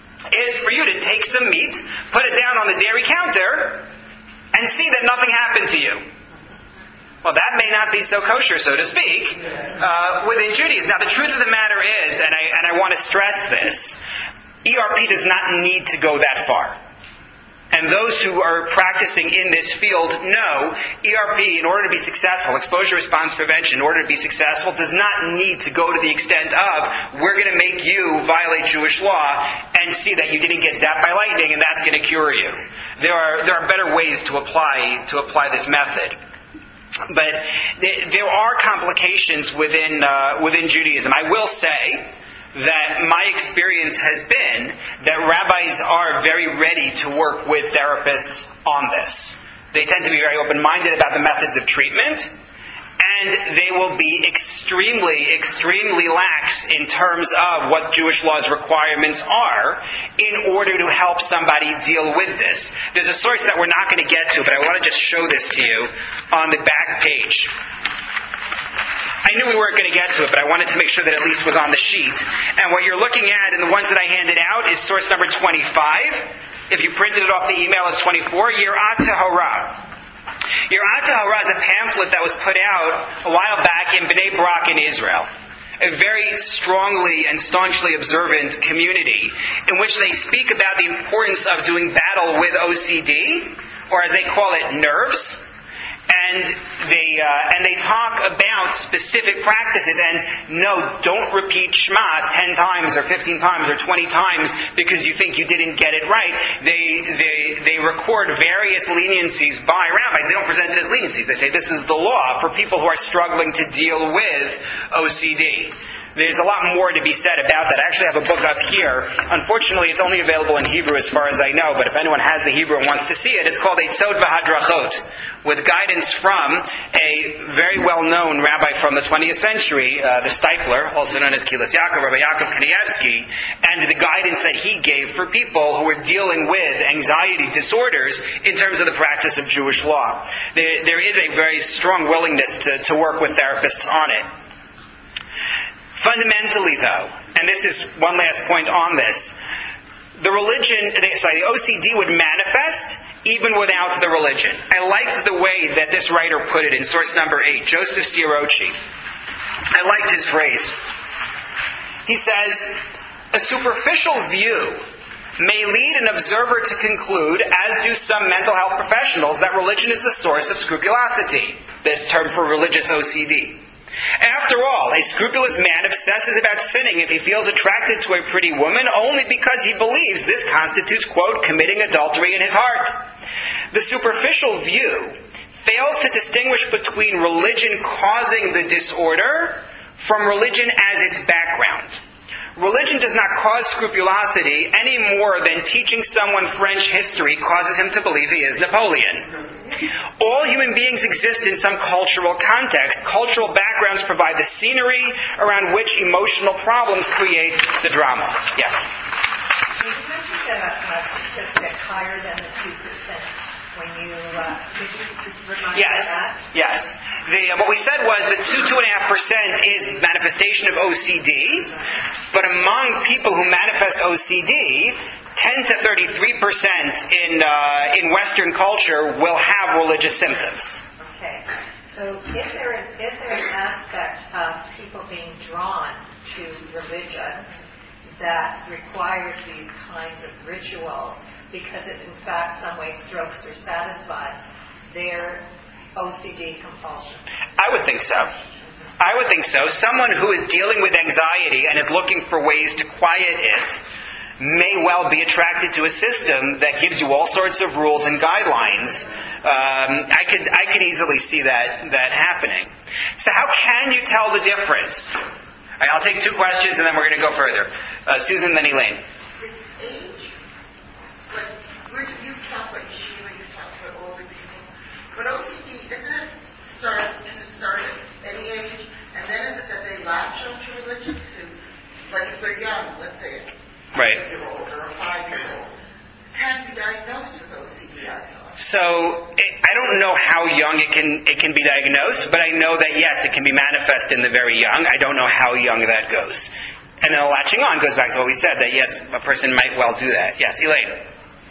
is for you to take some meat, put it down on the dairy counter, and see that nothing happened to you? Well, that may not be so kosher, so to speak, uh, within Judaism. Now, the truth of the matter is, and I, and I want to stress this, E R P does not need to go that far. And those who are practicing in this field know E R P, in order to be successful, exposure response prevention, in order to be successful, does not need to go to the extent of, we're going to make you violate Jewish law and see that you didn't get zapped by lightning and that's going to cure you. There are, there are better ways to apply, to apply this method. But there are complications within uh, within Judaism. I will say that my experience has been that rabbis are very ready to work with therapists on this. They tend to be very open-minded about the methods of treatment, and they will be extremely, extremely lax in terms of what Jewish law's requirements are in order to help somebody deal with this. There's a source that we're not going to get to, but I want to just show this to you on the back page. I knew we weren't going to get to it, but I wanted to make sure that at least was on the sheet. And what you're looking at in the ones that I handed out is source number twenty-five. If you printed it off the email, it's twenty-four. Yirat Tahora. Yirat Hara is a pamphlet that was put out a while back in Bnei Brak in Israel, a very strongly and staunchly observant community in which they speak about the importance of doing battle with O C D, or as they call it, nerves. And they uh, and they talk about specific practices. And no, don't repeat Shema ten times or fifteen times or twenty times because you think you didn't get it right. They they they record various leniencies by rabbis. They don't present it as leniencies. They say this is the law for people who are struggling to deal with O C D. There's a lot more to be said about that. I actually have a book up here. Unfortunately, it's only available in Hebrew as far as I know, but if anyone has the Hebrew and wants to see it, it's called Eitzot V'Hadrachot, with guidance from a very well-known rabbi from the twentieth century, uh, the Steipler, also known as Kilas Yaakov, Rabbi Yaakov Kanievsky, and the guidance that he gave for people who were dealing with anxiety disorders in terms of the practice of Jewish law. There, there is a very strong willingness to, to work with therapists on it. Fundamentally, though, and this is one last point on this, the religion, sorry, the O C D would manifest even without the religion. I liked the way that this writer put it in source number eight, Joseph Sierocci. I liked his phrase. He says, a superficial view may lead an observer to conclude, as do some mental health professionals, that religion is the source of scrupulosity, this term for religious O C D. After all, a scrupulous man obsesses about sinning if he feels attracted to a pretty woman only because he believes this constitutes, quote, committing adultery in his heart. The superficial view fails to distinguish between religion causing the disorder from religion as its background. Religion does not cause scrupulosity any more than teaching someone French history causes him to believe he is Napoleon. All human beings exist in some cultural context. Cultural backgrounds provide the scenery around which emotional problems create the drama. Yes? You mentioned a, a statistic higher than the two percent when you, uh, could you remind yes. me of that? Yes. The, uh, what we said was the two, two and a half percent is manifestation of O C D, but among people who manifest O C D, ten to thirty-three percent in, uh, in Western culture will have religious symptoms. Okay. So is there, an, is there an aspect of people being drawn to religion that requires these kinds of rituals because it in fact some way strokes or satisfies their O C D compulsion? I would think so. I would think so. Someone who is dealing with anxiety and is looking for ways to quiet it may well be attracted to a system that gives you all sorts of rules and guidelines. Um, I could I could easily see that that happening. So how can you tell the difference? All right, I'll take two questions and then we're going to go further. Uh, Susan, then Elaine. Is age, like, where do you talk about yeshiva, you talk about older people, but O C D, isn't it start in the start at any age, and then is it that they latch onto religion to, like if they're young, let's say, Right. a year old or a five-year-old, can be diagnosed with O C D, I thought. So it, I don't know how young it can it can be diagnosed, but I know that yes, it can be manifest in the very young. I don't know how young that goes. And then the latching on goes back to what we said, that yes, a person might well do that. Yes, Elaine. I,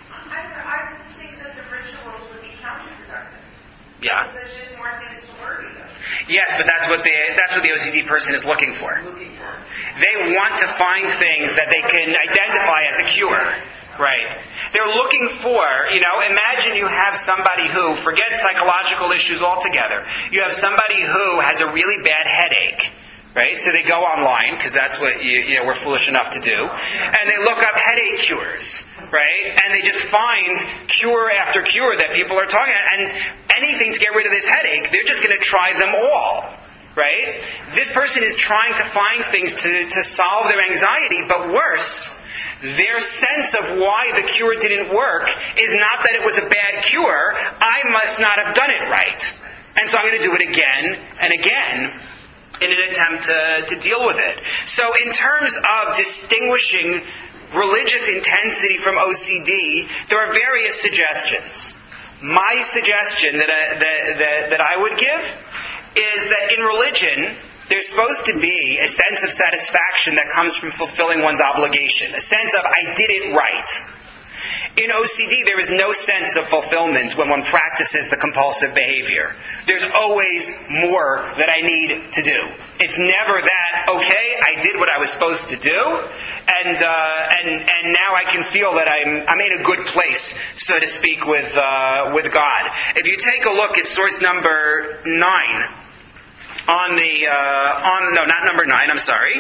I think that the rituals would be counterproductive. Yeah. There's just more things to worry about. Yes, but that's what the that's what the O C D person is looking for. Looking for. They want to find things that they can identify as a cure. Right. They're looking for, you know, imagine you have somebody who, forget psychological issues altogether, you have somebody who has a really bad headache, right? So they go online, because that's what, you, you know, we're foolish enough to do, and they look up headache cures, right? And they just find cure after cure that people are talking about, and anything to get rid of this headache, they're just going to try them all. Right? This person is trying to find things to, to solve their anxiety, but worse, their sense of why the cure didn't work is not that it was a bad cure. I must not have done it right. And so I'm going to do it again and again in an attempt to, to deal with it. So in terms of distinguishing religious intensity from O C D, there are various suggestions. My suggestion that I, that, that, that I would give is that in religion, there's supposed to be a sense of satisfaction that comes from fulfilling one's obligation, a sense of, I did it right. In O C D, there is no sense of fulfillment when one practices the compulsive behavior. There's always more that I need to do. It's never that, okay, I did what I was supposed to do, and uh, and and now I can feel that I'm I'm in a good place, so to speak, with uh, with God. If you take a look at source number nine on the uh, on no not number nine, I'm sorry.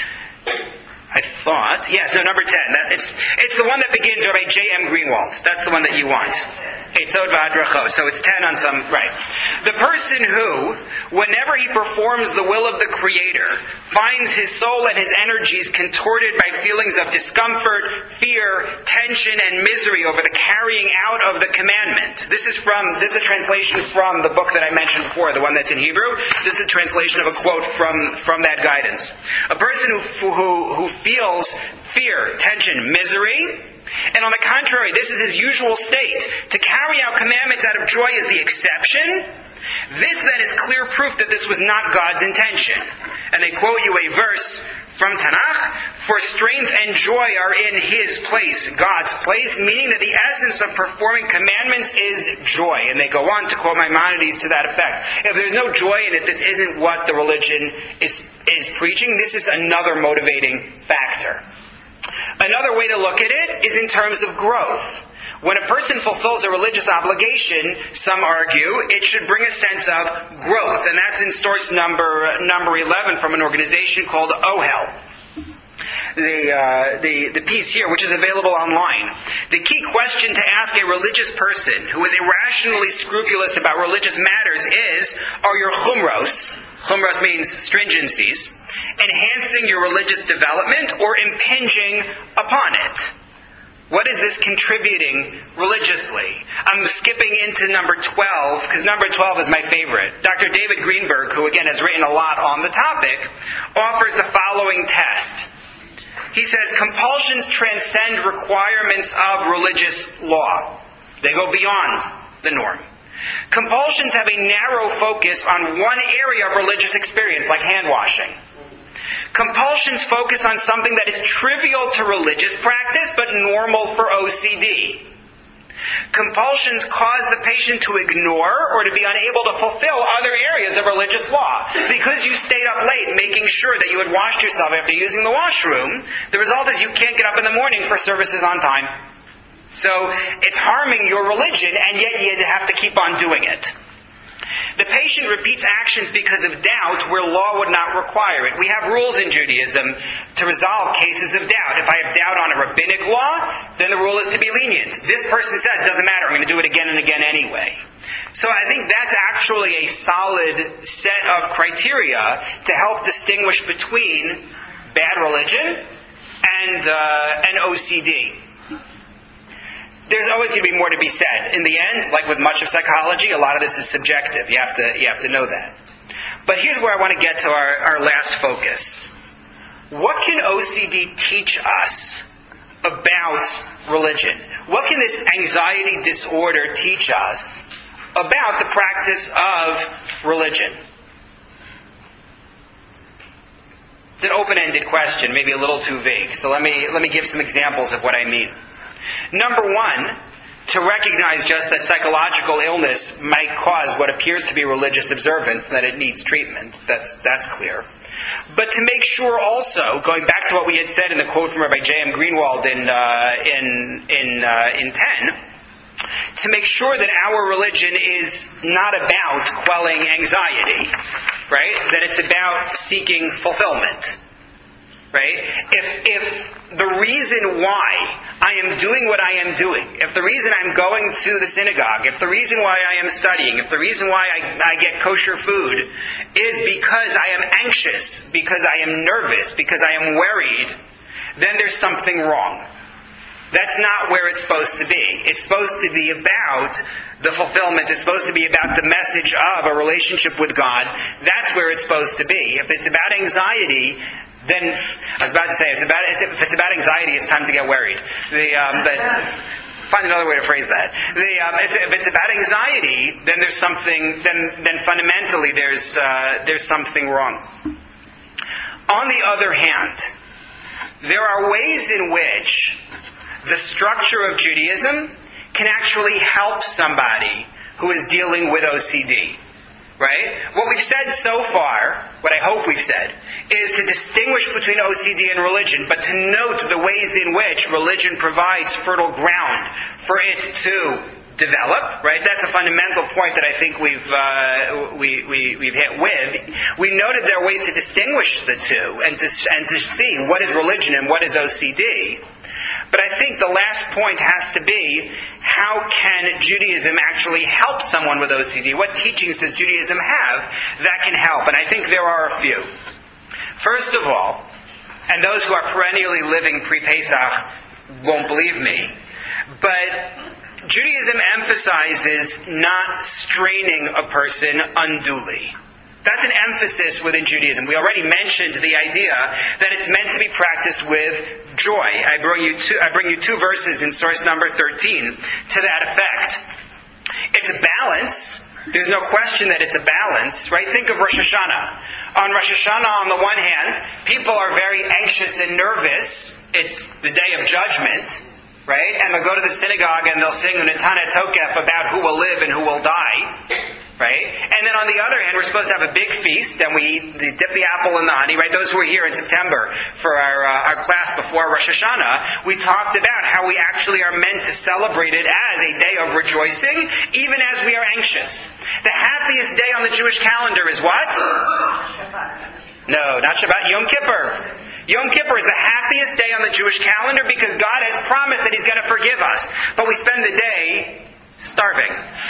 I thought, yes, no, number ten. That, it's it's the one that begins by J M Greenwald. That's the one that you want. Eitzot v'adrachot. So it's ten on some, right. The person who, whenever he performs the will of the Creator, finds his soul and his energies contorted by feelings of discomfort, fear, tension, and misery over the carrying out of the commandment. This is from, this is a translation from the book that I mentioned before, the one that's in Hebrew. This is a translation of a quote from, from that guidance. A person who, who, who feels fear, tension, misery, and on the contrary, this is his usual state. To carry out commandments out of joy is the exception. This then is clear proof that this was not God's intention. And they quote you a verse from Tanakh, for strength and joy are in His place, God's place, meaning that the essence of performing commandments is joy. And they go on to quote Maimonides to that effect. If there's no joy in it, this isn't what the religion is, is preaching. This is another motivating factor. Another way to look at it is in terms of growth. When a person fulfills a religious obligation, some argue, it should bring a sense of growth. And that's in source number number eleven from an organization called O H E L. The, uh, the, the piece here, which is available online. The key question to ask a religious person who is irrationally scrupulous about religious matters is, are your chumros, chumros means stringencies, enhancing your religious development or impinging upon it? What is this contributing religiously? I'm skipping into number twelve, because number twelve is my favorite. Doctor David Greenberg, who again has written a lot on the topic, offers the following test. He says, compulsions transcend requirements of religious law. They go beyond the norm. Compulsions have a narrow focus on one area of religious experience, like hand washing. Compulsions focus on something that is trivial to religious practice, but normal for O C D. Compulsions cause the patient to ignore or to be unable to fulfill other areas of religious law. Because you stayed up late making sure that you had washed yourself after using the washroom, the result is you can't get up in the morning for services on time. So it's harming your religion, and yet you have to keep on doing it. The patient repeats actions because of doubt where law would not require it. We have rules in Judaism to resolve cases of doubt. If I have doubt on a rabbinic law, then the rule is to be lenient. This person says, it doesn't matter, I'm going to do it again and again anyway. So I think that's actually a solid set of criteria to help distinguish between bad religion and, uh, and O C D. There's always going to be more to be said. In the end, like with much of psychology, a lot of this is subjective. You have to you have to know that. But here's where I want to get to our, our last focus. What can O C D teach us about religion? What can this anxiety disorder teach us about the practice of religion? It's an open-ended question, maybe a little too vague. So let me let me give some examples of what I mean. Number one, to recognize just that psychological illness might cause what appears to be religious observance, and that it needs treatment. That's that's clear. But to make sure also, going back to what we had said in the quote from Rabbi J M Greenwald in uh, in in uh, in ten, to make sure that our religion is not about quelling anxiety, right? That it's about seeking fulfillment. Right? If if the reason why I am doing what I am doing, if the reason I'm going to the synagogue, if the reason why I am studying, if the reason why I, I get kosher food is because I am anxious, because I am nervous, because I am worried, then there's something wrong. That's not where it's supposed to be. It's supposed to be about the fulfillment. It's supposed to be about the message of a relationship with God. That's where it's supposed to be. If it's about anxiety, then I was about to say, if it's about, if it's about anxiety, it's time to get worried. The, um, but find another way to phrase that. The, um, if it's about anxiety, then there's something. Then, then fundamentally, there's uh, there's something wrong. On the other hand, there are ways in which the structure of Judaism can actually help somebody who is dealing with O C D. Right? What we've said so far, what I hope we've said, is to distinguish between O C D and religion, but to note the ways in which religion provides fertile ground for it to develop. Right? That's a fundamental point that I think we've uh, we, we we've hit with. We noted there are ways to distinguish the two and to and to see what is religion and what is O C D. But I think the last point has to be, how can Judaism actually help someone with O C D? What teachings does Judaism have that can help? And I think there are a few. First of all, and those who are perennially living pre-Pesach won't believe me, but Judaism emphasizes not straining a person unduly. That's an emphasis within Judaism. We already mentioned the idea that it's meant to be practiced with joy. I bring you two, I bring you two verses in source number thirteen to that effect. It's a balance. There's no question that it's a balance, right? Think of Rosh Hashanah. On Rosh Hashanah, on the one hand, people are very anxious and nervous. It's the day of judgment, right? And they'll go to the synagogue and they'll sing Unetana Tokef about who will live and who will die. Right? And then on the other hand, we're supposed to have a big feast, and we eat, we dip the apple in the honey, right? Those who were here in September for our uh, our class before Rosh Hashanah, we talked about how we actually are meant to celebrate it as a day of rejoicing, even as we are anxious. The happiest day on the Jewish calendar is what? Shabbat. No, not Shabbat. Yom Kippur. Yom Kippur is the happiest day on the Jewish calendar because God has promised that He's going to forgive us. But we spend the day starving.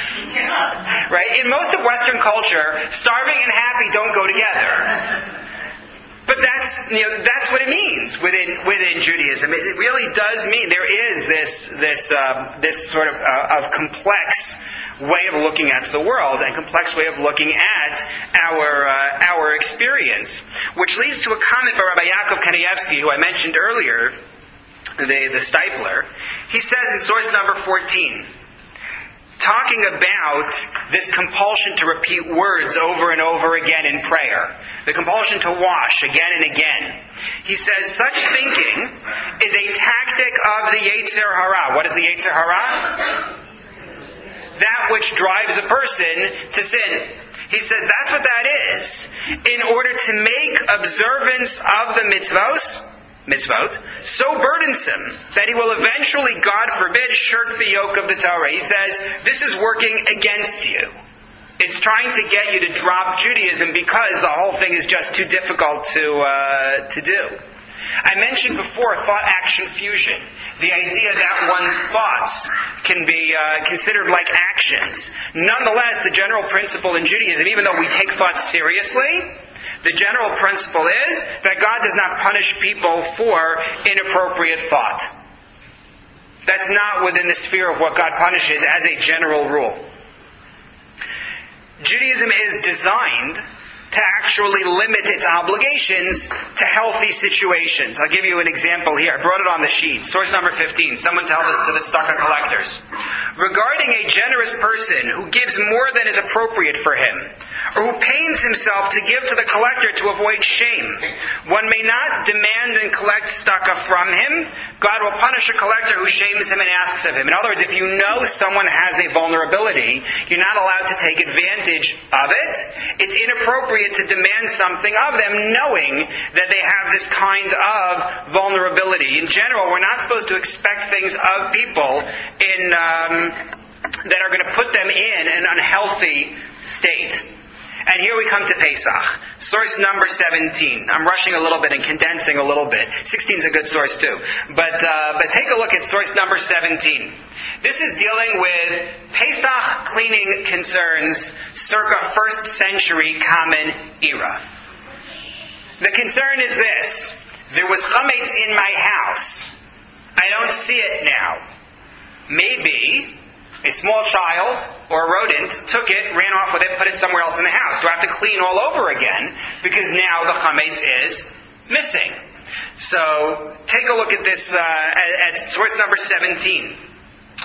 Right? In most of Western culture, starving and happy don't go together. But that's, you know, that's what it means within within Judaism. It really does mean there is this this uh, this sort of uh, of complex way of looking at the world and complex way of looking at our uh, our experience, which leads to a comment by Rabbi Yaakov Kanievsky, who I mentioned earlier, the the Stipler. He says in source number fourteen, talking about this compulsion to repeat words over and over again in prayer, the compulsion to wash again and again. He says, such thinking is a tactic of the Yetzer Hara. What is the Yetzer Hara? That which drives a person to sin. He says that's what that is. In order to make observance of the mitzvos, mitzvot, so burdensome that he will eventually, God forbid, shirk the yoke of the Torah. He says, this is working against you. It's trying to get you to drop Judaism because the whole thing is just too difficult to uh, to do. I mentioned before thought-action fusion. The idea that one's thoughts can be uh, considered like actions. Nonetheless, the general principle in Judaism, even though we take thoughts seriously, the general principle is that God does not punish people for inappropriate thought. That's not within the sphere of what God punishes as a general rule. Judaism is designed to actually limit its obligations to healthy situations. I'll give you an example here. I brought it on the sheet. Source number fifteen. Someone tell this to the tzedakah collectors. Regarding a generous person who gives more than is appropriate for him, or who pains himself to give to the collector to avoid shame, one may not demand and collect tzedakah from him. God will punish a collector who shames him and asks of him. In other words, if you know someone has a vulnerability, you're not allowed to take advantage of it. It's inappropriate to demand something of them knowing that they have this kind of vulnerability. In general, we're not supposed to expect things of people in um, that are going to put them in an unhealthy state. And here we come to Pesach. Source number seventeen. I'm rushing a little bit and condensing a little bit. sixteen is a good source too. But uh, but take a look at source number seventeen. This is dealing with Pesach cleaning concerns circa first century Common Era. The concern is this. There was chametz in my house. I don't see it now. Maybe a small child or a rodent took it, ran off with it, put it somewhere else in the house. Do I have to clean all over again because now the chametz is missing? So take a look at this uh, at, at source number seventeen.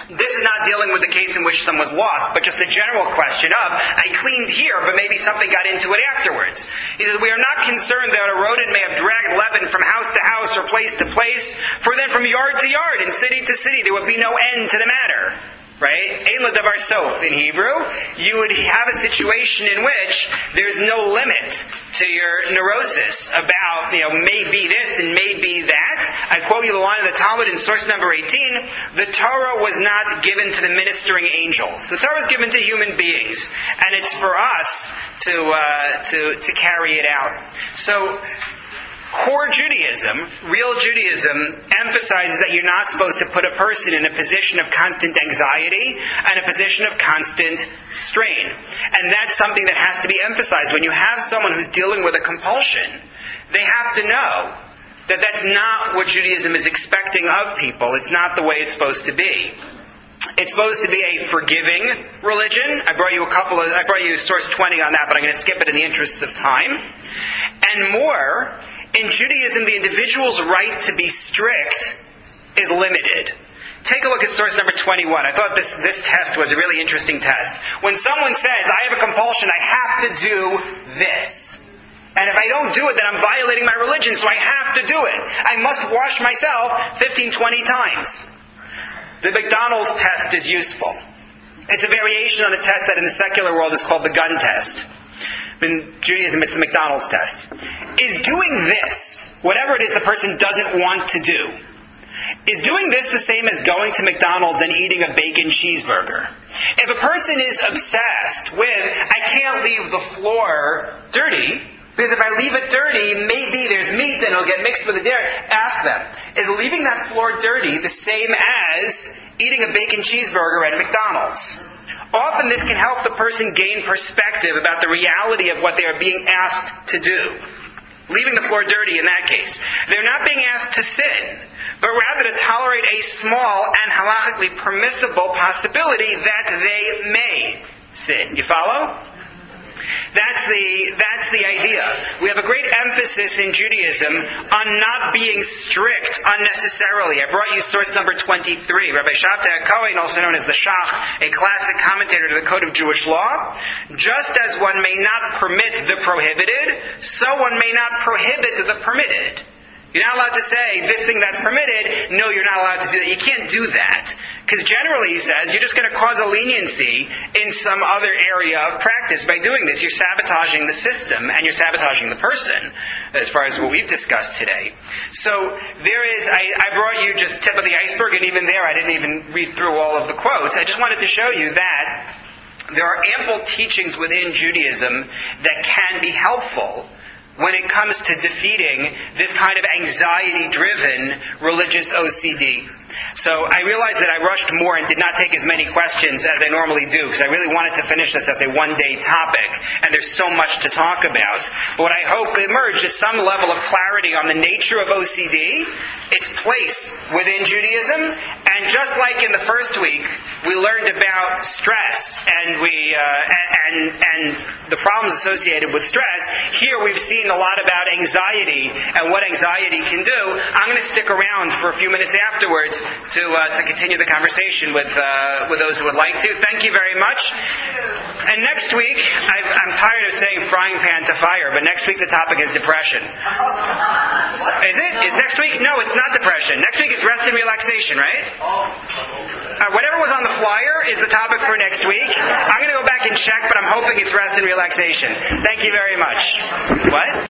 This is not dealing with the case in which someone's lost, but just the general question of, I cleaned here, but maybe something got into it afterwards. He says, we are not concerned that a rodent may have dragged leaven from house to house or place to place, for then from yard to yard and city to city there would be no end to the matter. Right? Ein l'davar sof in Hebrew. You would have a situation in which there's no limit to your neurosis about, you know, maybe this and maybe that. I quote you the line of the Talmud in source number eighteen. The Torah was not given to the ministering angels. The Torah was given to human beings. And it's for us to, uh, to, to carry it out. So, core Judaism, real Judaism, emphasizes that you're not supposed to put a person in a position of constant anxiety and a position of constant strain. And that's something that has to be emphasized. When you have someone who's dealing with a compulsion, they have to know that that's not what Judaism is expecting of people. It's not the way it's supposed to be. It's supposed to be a forgiving religion. I brought you a couple of, I brought you source twenty on that, but I'm going to skip it in the interests of time. And more, in Judaism, the individual's right to be strict is limited. Take a look at source number twenty-one. I thought this, this test was a really interesting test. When someone says, I have a compulsion, I have to do this. And if I don't do it, then I'm violating my religion, so I have to do it. I must wash myself fifteen, twenty times. The McDonald's test is useful. It's a variation on a test that in the secular world is called the gun test. In Judaism, it's the McDonald's test. Is doing this, whatever it is the person doesn't want to do, is doing this the same as going to McDonald's and eating a bacon cheeseburger? If a person is obsessed with, I can't leave the floor dirty, because if I leave it dirty, maybe there's meat and it'll get mixed with the dairy. Ask them, is leaving that floor dirty the same as eating a bacon cheeseburger at McDonald's? Often this can help the person gain perspective about the reality of what they are being asked to do. Leaving the floor dirty in that case. They're not being asked to sin, but rather to tolerate a small and halachically permissible possibility that they may sin. You follow? That's the, that's the idea. We have a great emphasis in Judaism on not being strict unnecessarily. I brought you source number twenty-three. Rabbi Shabtai HaKohen, also known as the Shach, a classic commentator to the Code of Jewish Law. Just as one may not permit the prohibited, so one may not prohibit the permitted. You're not allowed to say, this thing that's permitted, no, you're not allowed to do that. You can't do that. Because generally, he says, you're just going to cause a leniency in some other area of practice by doing this. You're sabotaging the system, and you're sabotaging the person, as far as what we've discussed today. So, there is, I, I brought you just tip of the iceberg, and even there I didn't even read through all of the quotes. I just wanted to show you that there are ample teachings within Judaism that can be helpful when it comes to defeating this kind of anxiety-driven religious O C D. So I realized that I rushed more and did not take as many questions as I normally do, because I really wanted to finish this as a one-day topic, and there's so much to talk about. But what I hope emerged is some level of clarity on the nature of O C D, its place within Judaism, and just like in the first week, we learned about stress and we uh, and and the problems associated with stress. Here we've seen a lot about anxiety and what anxiety can do. I'm going to stick around for a few minutes afterwards to uh, to continue the conversation with uh, with those who would like to. Thank you very much. And next week, I've, I'm tired of saying frying pan to fire, but next week the topic is depression. Is it? Is next week? No, it's not depression. Next week is rest and relaxation, right? Uh, whatever was on the flyer is the topic for next week. I'm going to go back and check, but I'm hoping it's rest and relaxation. Thank you very much. What?